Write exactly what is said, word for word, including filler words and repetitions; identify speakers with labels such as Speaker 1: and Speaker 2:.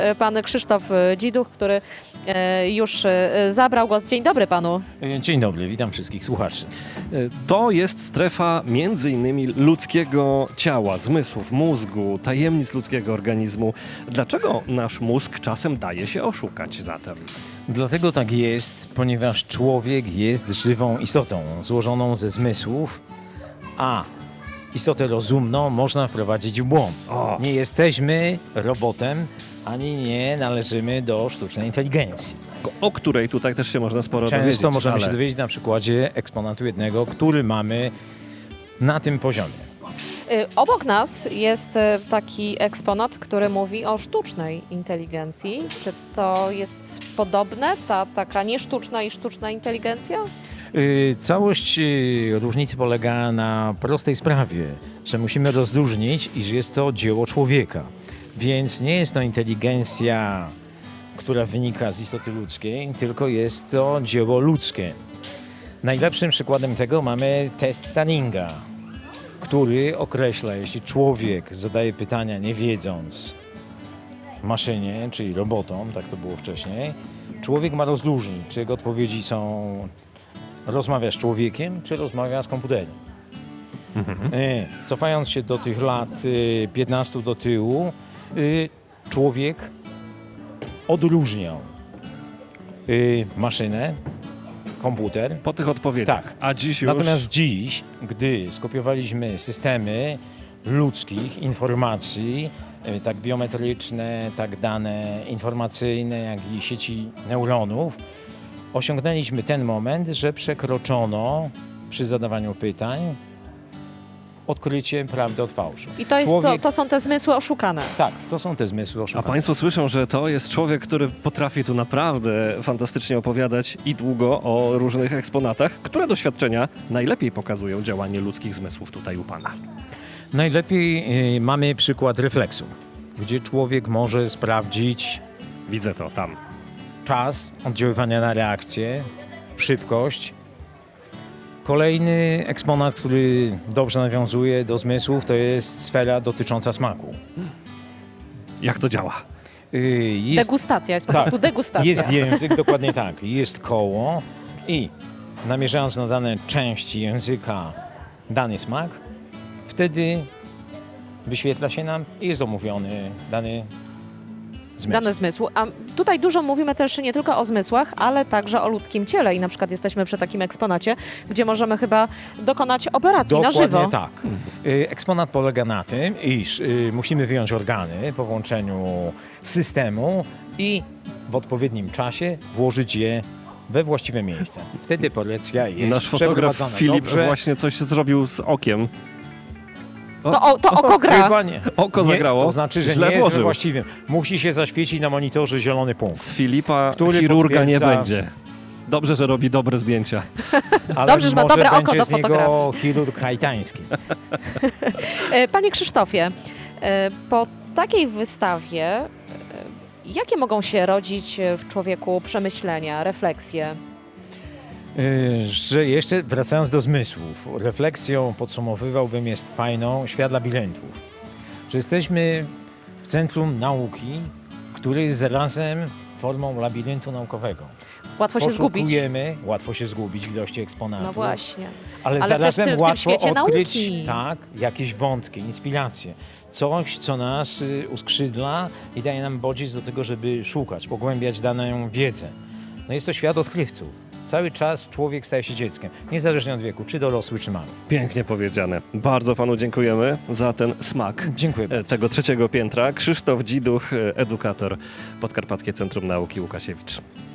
Speaker 1: pan Krzysztof Dziduch, który już zabrał głos. Dzień dobry panu.
Speaker 2: Dzień dobry, witam wszystkich słuchaczy.
Speaker 3: To jest strefa między innymi ludzkiego ciała, zmysłów, mózgu, tajemnic ludzkiego organizmu. Dlaczego nasz mózg czasem daje się oszukać zatem?
Speaker 2: Dlatego tak jest, ponieważ człowiek jest żywą istotą, złożoną ze zmysłów, a istotę rozumną można wprowadzić w błąd.
Speaker 3: O.
Speaker 2: Nie jesteśmy robotem, ani nie należymy do sztucznej inteligencji.
Speaker 3: O której tutaj też się można sporo
Speaker 2: Często
Speaker 3: dowiedzieć.
Speaker 2: możemy
Speaker 3: ale...
Speaker 2: się dowiedzieć na przykładzie eksponatu jednego, który mamy na tym poziomie.
Speaker 1: Obok nas jest taki eksponat, który mówi o sztucznej inteligencji. Czy to jest podobne, ta taka niesztuczna i sztuczna inteligencja?
Speaker 2: Yy, Całość yy, różnicy polega na prostej sprawie, że musimy rozróżnić, iż jest to dzieło człowieka. Więc nie jest to inteligencja, która wynika z istoty ludzkiej, tylko jest to dzieło ludzkie. Najlepszym przykładem tego mamy test Turinga, który określa, jeśli człowiek zadaje pytania nie wiedząc maszynie, czyli robotom, tak to było wcześniej, człowiek ma rozróżnić, czy jego odpowiedzi są rozmawia z człowiekiem, czy rozmawia z komputerem. Mhm. Cofając się do tych lat piętnastu do tyłu, człowiek odróżniał maszynę, komputer.
Speaker 3: Po tych odpowiedziach.
Speaker 2: Tak.
Speaker 3: A dziś już...
Speaker 2: Natomiast dziś, gdy skopiowaliśmy systemy ludzkich informacji, tak biometryczne, tak dane informacyjne, jak i sieci neuronów, osiągnęliśmy ten moment, że przekroczono przy zadawaniu pytań odkrycie prawdy od fałszu.
Speaker 1: I to, jest
Speaker 2: Człowiek...
Speaker 1: co, to są te zmysły oszukane.
Speaker 2: Tak, to są te zmysły
Speaker 3: A
Speaker 2: oszukane.
Speaker 3: Państwo słyszą, że to jest człowiek, który potrafi tu naprawdę fantastycznie opowiadać i długo o różnych eksponatach. Które doświadczenia najlepiej pokazują działanie ludzkich zmysłów tutaj u Pana?
Speaker 2: Najlepiej y, mamy przykład refleksu, gdzie człowiek może sprawdzić
Speaker 3: Widzę to tam.
Speaker 2: czas oddziaływania na reakcję, szybkość. Kolejny eksponat, który dobrze nawiązuje do zmysłów, to jest sfera dotycząca smaku.
Speaker 3: Jak to działa?
Speaker 2: Y, Jest,
Speaker 1: Degustacja, jest po
Speaker 2: tak,
Speaker 1: prostu degustacja.
Speaker 2: jest język, dokładnie tak. Jest koło i namierzając na dane części języka dany smak, wtedy wyświetla się nam i jest omówiony dany zmysł.
Speaker 1: Dane zmysłu. A tutaj dużo mówimy też nie tylko o zmysłach, ale także o ludzkim ciele. I na przykład jesteśmy przy takim eksponacie, gdzie możemy chyba dokonać operacji
Speaker 2: Dokładnie
Speaker 1: na żywo.
Speaker 2: tak. Y, Eksponat polega na tym, iż y, musimy wyjąć organy po włączeniu systemu i w odpowiednim czasie włożyć je we właściwe miejsce. Wtedy polecja jest
Speaker 3: Nasz fotograf
Speaker 2: przeprowadzona
Speaker 3: Filip
Speaker 2: dobrze.
Speaker 3: właśnie coś zrobił z okiem.
Speaker 1: To, o, to oko gra.
Speaker 2: Chyba nie.
Speaker 3: Oko
Speaker 2: Nie,
Speaker 3: zagrało.
Speaker 2: to znaczy, że
Speaker 3: Źle
Speaker 2: nie jest we
Speaker 3: włożył.
Speaker 2: właściwym. Musi się zaświecić na monitorze zielony punkt.
Speaker 3: Z Filipa
Speaker 2: Który
Speaker 3: chirurga nie
Speaker 2: potwierdza-
Speaker 3: będzie. Dobrze, że robi dobre zdjęcia.
Speaker 2: Ale
Speaker 1: Dobrze, że ma
Speaker 2: może
Speaker 1: dobre oko
Speaker 2: będzie
Speaker 1: do
Speaker 2: z niego
Speaker 1: fotografii.
Speaker 2: chirurg haitański.
Speaker 1: E, Panie Krzysztofie, e, po takiej wystawie, e, jakie mogą się rodzić w człowieku przemyślenia, refleksje?
Speaker 2: Yy, że jeszcze wracając do zmysłów, refleksją podsumowywałbym jest fajną świat labiryntów. Że jesteśmy w centrum nauki, który jest zarazem formą labiryntu naukowego.
Speaker 1: Łatwo się zgubić.
Speaker 2: Poszukujemy, łatwo się zgubić w ilości eksponatów.
Speaker 1: No właśnie.
Speaker 2: Ale,
Speaker 1: Ale też
Speaker 2: zarazem
Speaker 1: w tym- w tym
Speaker 2: łatwo
Speaker 1: świecie
Speaker 2: odkryć
Speaker 1: nauki.
Speaker 2: tak, jakieś wątki, inspiracje. Coś, co nas y, uskrzydla i daje nam bodziec do tego, żeby szukać, pogłębiać daną wiedzę. No jest to świat odkrywców. Cały czas człowiek staje się dzieckiem, niezależnie od wieku, czy dorosły, czy mały.
Speaker 3: Pięknie powiedziane. Bardzo Panu dziękujemy za ten smak
Speaker 2: Dziękuję bardzo.
Speaker 3: tego trzeciego piętra. Krzysztof Dziduch, edukator Podkarpackie Centrum Nauki Łukasiewicz.